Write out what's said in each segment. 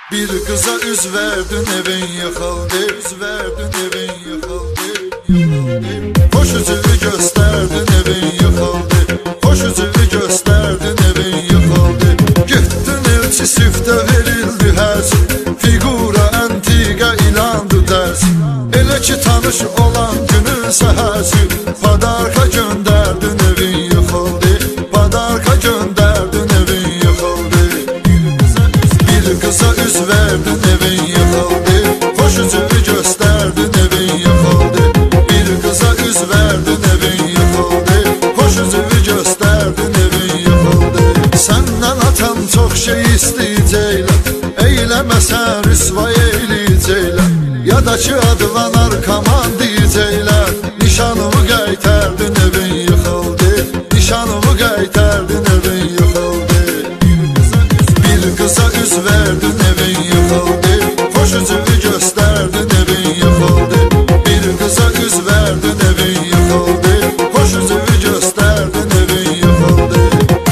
Bir kıza üz verdin evin yıkıldı, üz verdin evin yıkıldı. Hoş üzüğü gösterdin evin yıkıldı, hoş üzüğü gösterdin evin yıkıldı. Gittin elçi sifte verildi həz, figura antiqa ilandı dərs. Elə ki tanış olan günün səhəsi, padarka göndərdin evin yıkıldı, padarka göndərdin evin yıkıldı. Bir kıza üz verdin evin yıkıldı, hoş üzüğü gösterdin evin yıkıldı. Bir kıza üz verdin evin yıkıldı, hoş üzüğü gösterdin evin yıkıldı. Senden atan çok şey isteyecekler, eyleməsən rüsvay eyleyecekler. Ya da ki adılan arkaman diyecekler, nişanımı qaytardın evin yıkıldı, nişanımı qaytardın evin yıkıldı. Bir kıza üz verdin evin yıkıldı, hoş üzüğü gösterdin evin yıkıldı. Bir kıza üz verdin evin yıkıldı, hoş üzüğü gösterdin evin yıkıldı.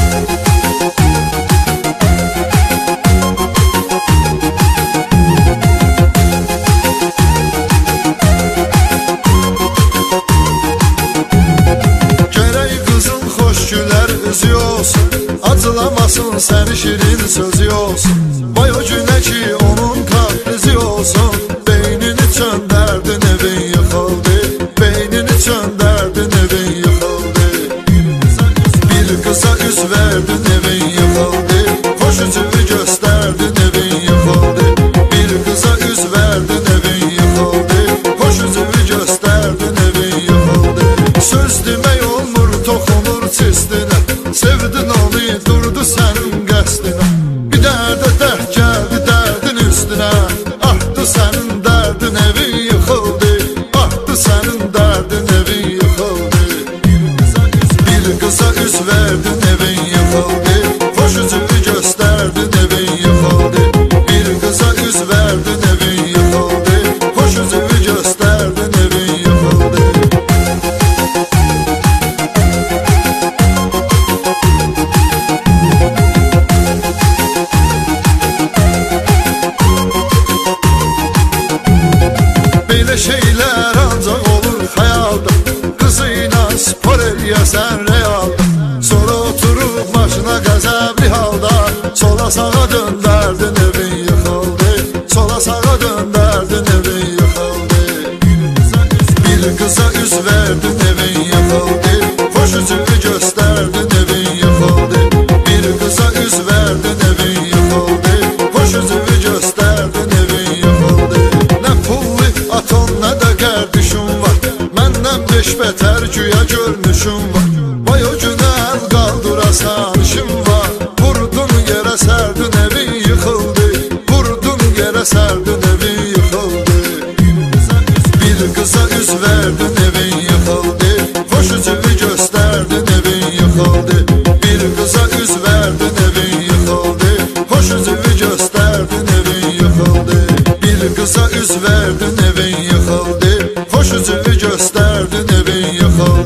Gerek kızın hoş güler üzü olsun, acılamasın seni şirin sözü olsun. Vay o güne ki onun kaprizi olsun, beynini çönderdin evin yıkıldı, beynini çönderdin evin yıkıldı. Bir kıza üz verdin evin yıkıldı, hoş üzüğü gösterdin evin yıkıldı. Bir kıza üz verdin evin yıkıldı, hoş üzüğü gösterdin evin yıkıldı. Söz demək olmur toxunur çistinə, sevdin onu durdu sənin qəsdinə. Bir dərdə dərd gəldi dərdin üstünə, artdı sənin dərdin evin yıkıldı, artdı sənin dərdin evin yıkıldı. Bir kıza üz verdin evin yıkıldı, hoş üzüğü gösterdin evin yıkıldı. Bir kıza üz verdin evin yıkıldı, hoş üzüğü gösterdin evin yıkıldı. Belə şeylər ancaq olur xəyalda, qızıyla spor eləyəsən realda. Sonra oturub maşına qəzəbli halda, sola sağa döndərdin evin yıkıldı, sola sağa döndərdin evin yıkıldı. Bir kıza üz verdin evin yıkıldı, hoş üzüğü gösterdin evin yıkıldı. Bir kıza üz verdin evin yıkıldı, hoş üzüğü gösterdin evin yıkıldı. Nə pullu aton nə də qərdişim var, məndən beş bətər güya görmüşüm var. Vay o günə əl qaldırasan işim var, vurdun yerə sərdin evin yıkıldı, vurdun yerə sərdin evin yıkıldı. Bir kıza üz verdin evin yıkıldı, hoş üzüğü gösterdin evin yıkıldı. Bir kıza üz verdin evin yıkıldı, hoş üzüğü gösterdin evin yıkıldı. Bir kıza üz verdin evin yıkıldı, hoş üzüğü gösterdin evin yıkıldı.